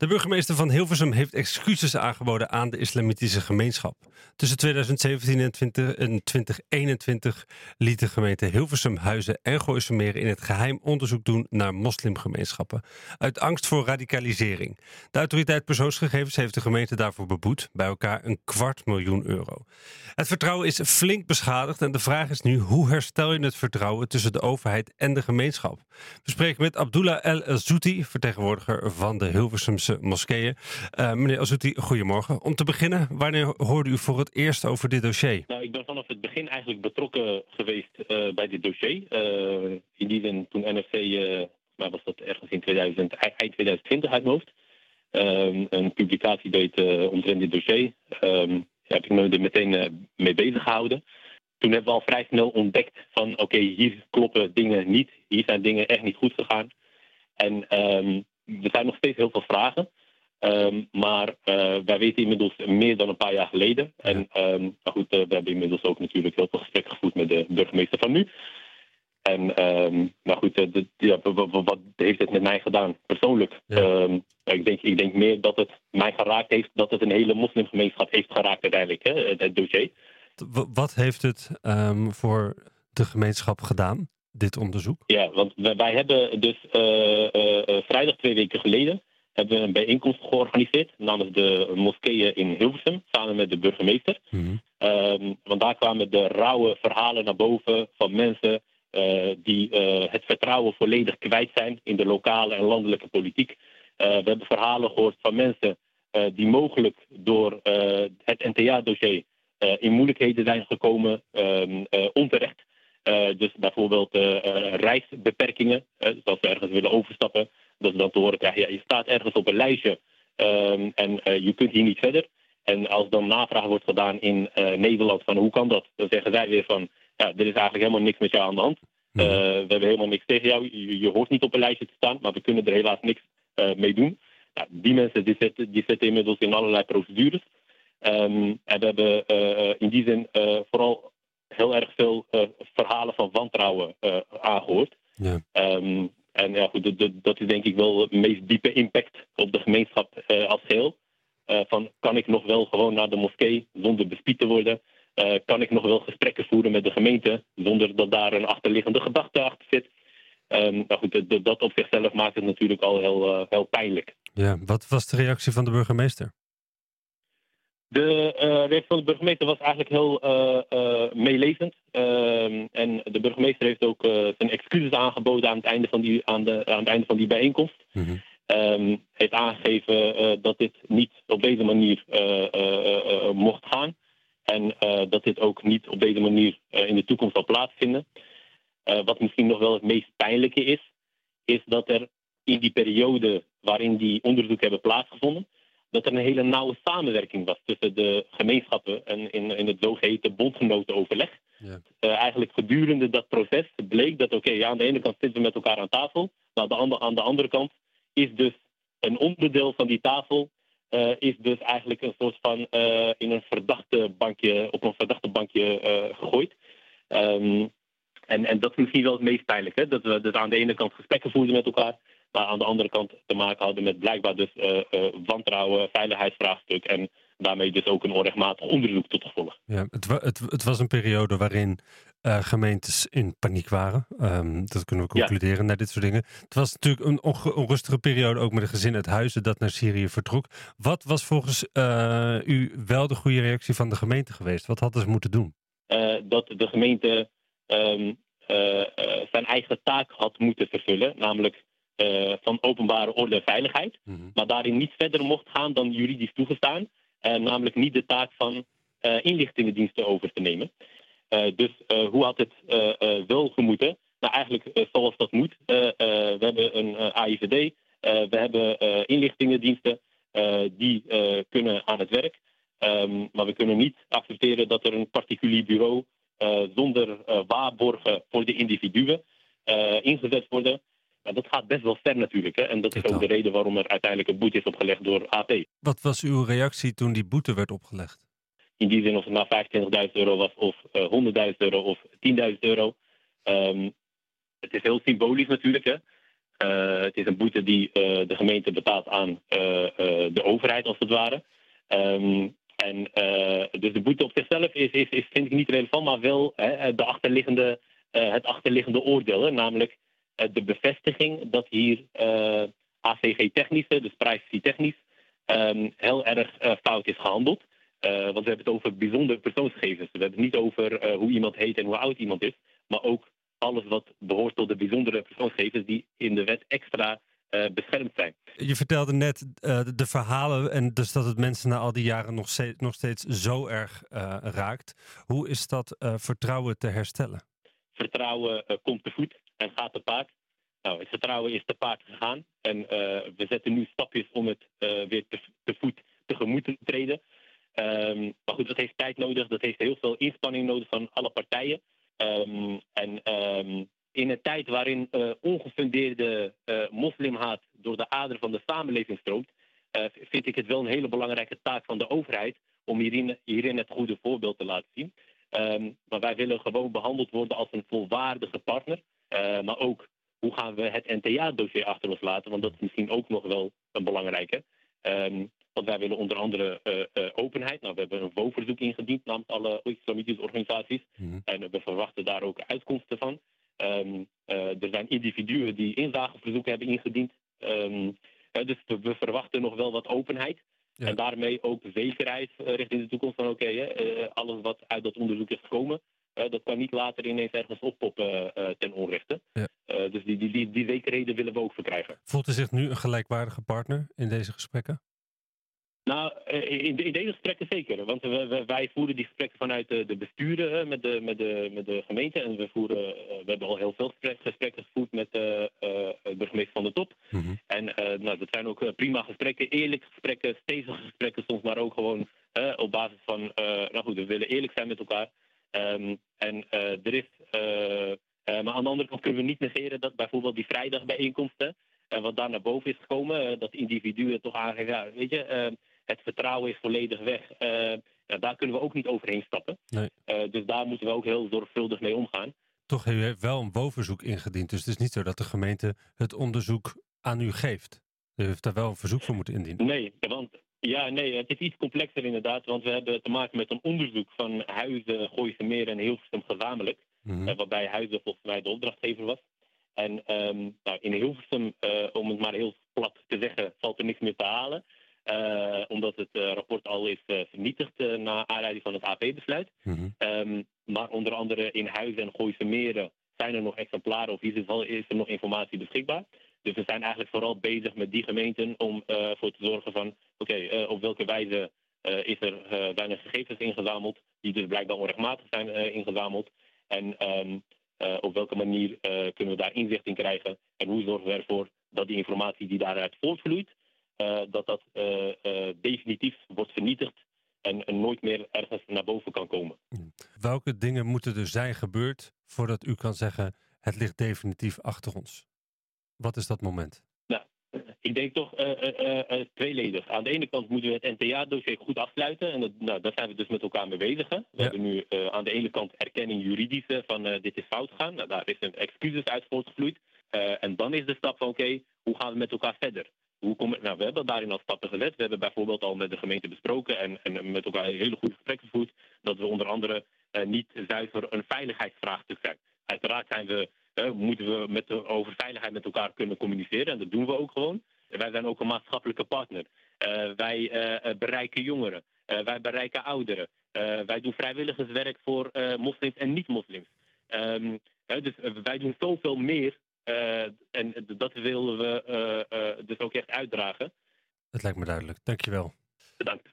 De burgemeester van Hilversum heeft excuses aangeboden aan de islamitische gemeenschap. Tussen 2017 en 2021 liet de gemeente Hilversum, Huizen en Gooisemeren in het geheim onderzoek doen naar moslimgemeenschappen. Uit angst voor radicalisering. De autoriteit persoonsgegevens heeft de gemeente daarvoor beboet, bij elkaar €250.000. Het vertrouwen is flink beschadigd en de vraag is nu: hoe herstel je het vertrouwen tussen de overheid en de gemeenschap? We spreken met Abdullah El Azouti, vertegenwoordiger van de Hilversumse moskeeën. Meneer Azouti, goedemorgen. Om te beginnen, wanneer hoorde u voor het eerst over dit dossier? Nou, ik ben vanaf het begin eigenlijk betrokken geweest bij dit dossier. In die zin toen NRC, maar was dat ergens in eind 2020 uit mijn hoofd, een publicatie deed omtrent dit dossier. Heb ik me er meteen mee bezig gehouden. Toen hebben we al vrij snel ontdekt van oké, hier kloppen dingen niet. Hier zijn dingen echt niet goed gegaan. En er zijn nog steeds heel veel vragen. Maar wij weten inmiddels meer dan een paar jaar geleden. En maar goed, we hebben inmiddels ook natuurlijk heel veel gesprekken gevoerd met de burgemeester van nu. En maar goed, wat heeft het met mij gedaan persoonlijk? Ja. Ik denk meer dat het mij geraakt heeft, dat het een hele moslimgemeenschap heeft geraakt uiteindelijk, het dossier. Wat heeft het voor de gemeenschap gedaan, dit onderzoek? Ja, want wij hebben dus vrijdag 2 weken geleden hebben we een bijeenkomst georganiseerd namens de moskeeën in Hilversum, samen met de burgemeester. Want daar kwamen de rauwe verhalen naar boven van mensen die het vertrouwen volledig kwijt zijn in de lokale en landelijke politiek. We hebben verhalen gehoord van mensen die mogelijk door het NTA-dossier in moeilijkheden zijn gekomen, onterecht. Dus bijvoorbeeld reisbeperkingen, dus als ze ergens willen overstappen, dat ze dan te horen krijgen, ja, je staat ergens op een lijstje en je kunt hier niet verder. En als dan navraag wordt gedaan in Nederland van hoe kan dat, dan zeggen zij weer van, ja, er is eigenlijk helemaal niks met jou aan de hand. We hebben helemaal niks tegen jou, je hoort niet op een lijstje te staan, maar we kunnen er helaas niks mee doen. Nou, die mensen die zitten inmiddels in allerlei procedures. En we hebben in die zin vooral heel erg veel verhalen van wantrouwen aangehoord. Ja. En ja, goed, dat is denk ik wel het meest diepe impact op de gemeenschap als geheel. Van kan ik nog wel gewoon naar de moskee zonder bespied te worden? Kan ik nog wel gesprekken voeren met de gemeente zonder dat daar een achterliggende gedachte achter zit? Nou goed, dat op zichzelf maakt het natuurlijk al heel pijnlijk. Ja, wat was de reactie van de burgemeester? De reactie van de burgemeester was eigenlijk heel meelevend. En de burgemeester heeft ook zijn excuses aangeboden aan het einde van die bijeenkomst. Heeft aangegeven dat dit niet op deze manier mocht gaan. En dat dit ook niet op deze manier in de toekomst zal plaatsvinden. Wat misschien nog wel het meest pijnlijke is dat er in die periode waarin die onderzoeken hebben plaatsgevonden, dat er een hele nauwe samenwerking was tussen de gemeenschappen en in het zogeheten bondgenotenoverleg. Ja. Eigenlijk gedurende dat proces bleek dat aan de ene kant zitten we met elkaar aan tafel, maar aan de andere kant is dus een onderdeel van die tafel is dus eigenlijk een soort van op een verdachte bankje gegooid. En dat is misschien wel het meest pijnlijk, hè? Dat we dus aan de ene kant gesprekken voerden met elkaar, maar aan de andere kant te maken hadden met blijkbaar dus wantrouwen, veiligheidsvraagstuk en daarmee dus ook een onrechtmatig onderzoek tot gevolg. Ja, het was een periode waarin gemeentes in paniek waren. Dat kunnen we concluderen naar dit soort dingen. Het was natuurlijk een onrustige periode ook met een gezin uit Huizen dat naar Syrië vertrok. Wat was volgens u wel de goede reactie van de gemeente geweest? Wat hadden ze moeten doen? Dat de gemeente zijn eigen taak had moeten vervullen, namelijk van openbare orde en veiligheid, maar daarin niet verder mocht gaan dan juridisch toegestaan, namelijk niet de taak van inlichtingendiensten over te nemen. Dus hoe had het wel gemoeten? Nou, eigenlijk zoals dat moet. We hebben een AIVD, we hebben inlichtingendiensten, die kunnen aan het werk. Maar we kunnen niet accepteren dat er een particulier bureau zonder waarborgen voor de individuen ingezet worden. Nou, dat gaat best wel ver natuurlijk. Hè? En dat is ook de reden waarom er uiteindelijk een boete is opgelegd door AP. Wat was uw reactie toen die boete werd opgelegd? In die zin of het nou €25.000 was of €100.000 of €10.000. Het is heel symbolisch natuurlijk. Hè? Het is een boete die de gemeente betaalt aan de overheid, als het ware. Dus de boete op zichzelf is vind ik niet relevant, maar wel het achterliggende oordeel. Hè, namelijk de bevestiging dat hier AVG-technische, dus privacy-technisch, heel erg fout is gehandeld. Want we hebben het over bijzondere persoonsgegevens. We hebben het niet over hoe iemand heet en hoe oud iemand is, maar ook alles wat behoort tot de bijzondere persoonsgegevens die in de wet extra beschermd zijn. Je vertelde net de verhalen en dus dat het mensen na al die jaren nog steeds zo erg raakt. Hoe is dat vertrouwen te herstellen? Vertrouwen komt te voet en gaat te paard. Nou, het vertrouwen is te paard gegaan en we zetten nu stapjes om het weer te voet tegemoet te treden. Maar goed, dat heeft tijd nodig, dat heeft heel veel inspanning nodig van alle partijen. In een tijd waarin ongefundeerde moslimhaat door de aderen van de samenleving stroomt, vind ik het wel een hele belangrijke taak van de overheid om hierin het goede voorbeeld te laten zien. Maar wij willen gewoon behandeld worden als een volwaardige partner. Maar ook, hoe gaan we het NTA-dossier achter ons laten? Want dat is misschien ook nog wel een belangrijke. Want wij willen onder andere openheid. Nou, we hebben een WO-verzoek ingediend namens alle islamitische organisaties. En we verwachten daar ook uitkomsten van. Er zijn individuen die inzageverzoeken hebben ingediend. Dus we verwachten nog wel wat openheid. Ja. En daarmee ook zekerheid richting de toekomst van alles wat uit dat onderzoek is gekomen, dat kan niet later ineens ergens oppoppen ten onrechte. Ja. Dus die zekerheden willen we ook verkrijgen. Voelt u zich nu een gelijkwaardige partner in deze gesprekken? Nou, in deze gesprekken zeker. Want wij voeren die gesprekken vanuit de besturen met de gemeente. En we hebben al heel veel gesprekken gevoerd met de burgemeester van de Top. En dat zijn ook prima gesprekken, eerlijke gesprekken, stevige gesprekken soms, maar ook gewoon op basis van, we willen eerlijk zijn met elkaar. Maar aan de andere kant kunnen we niet negeren dat bijvoorbeeld die vrijdagbijeenkomsten, wat daar naar boven is gekomen, dat individuen toch aangeven, het vertrouwen is volledig weg. Daar kunnen we ook niet overheen stappen. Nee. Dus daar moeten we ook heel zorgvuldig mee omgaan. Toch, u heeft wel een WO-verzoek ingediend. Dus het is niet zo dat de gemeente het onderzoek aan u geeft. U heeft daar wel een verzoek voor moeten indienen. Nee, het is iets complexer inderdaad. Want we hebben te maken met een onderzoek van Huizen, Gooise Meer en Hilversum gezamenlijk. Waarbij Huizen volgens mij de opdrachtgever was. En in Hilversum, om het maar heel plat te zeggen, valt er niks meer te halen. Omdat het rapport al is vernietigd na aanleiding van het AP-besluit. Maar onder andere in Huizen en Gooise Meren zijn er nog exemplaren, of in ieder geval is er nog informatie beschikbaar. Dus we zijn eigenlijk vooral bezig met die gemeenten om voor te zorgen van, op welke wijze is er weinig gegevens ingezameld, die dus blijkbaar onrechtmatig zijn ingezameld. En op welke manier kunnen we daar inzicht in krijgen en hoe zorgen we ervoor dat die informatie die daaruit voortvloeit, dat definitief wordt vernietigd en nooit meer ergens naar boven kan komen. Welke dingen moeten er zijn gebeurd voordat u kan zeggen, het ligt definitief achter ons? Wat is dat moment? Nou, ik denk toch tweeledig. Aan de ene kant moeten we het NTA-dossier goed afsluiten. En daar zijn we dus met elkaar mee bezig. Hè? We hebben nu aan de ene kant erkenning juridische van dit is fout gegaan. Nou, daar is een excuses uit voortgevloeid. En dan is de stap van hoe gaan we met elkaar verder? We hebben daarin al stappen gezet. We hebben bijvoorbeeld al met de gemeente besproken en met elkaar een hele goede gesprek gevoerd. Dat we onder andere niet zuiver een veiligheidsvraagstuk zijn. Uiteraard moeten we over veiligheid met elkaar kunnen communiceren. En dat doen we ook gewoon. Wij zijn ook een maatschappelijke partner. Wij bereiken jongeren. Wij bereiken ouderen. Wij doen vrijwilligerswerk voor moslims en niet-moslims. Dus wij doen zoveel meer. En dat willen we dus ook echt uitdragen. Het lijkt me duidelijk. Dankjewel. Bedankt.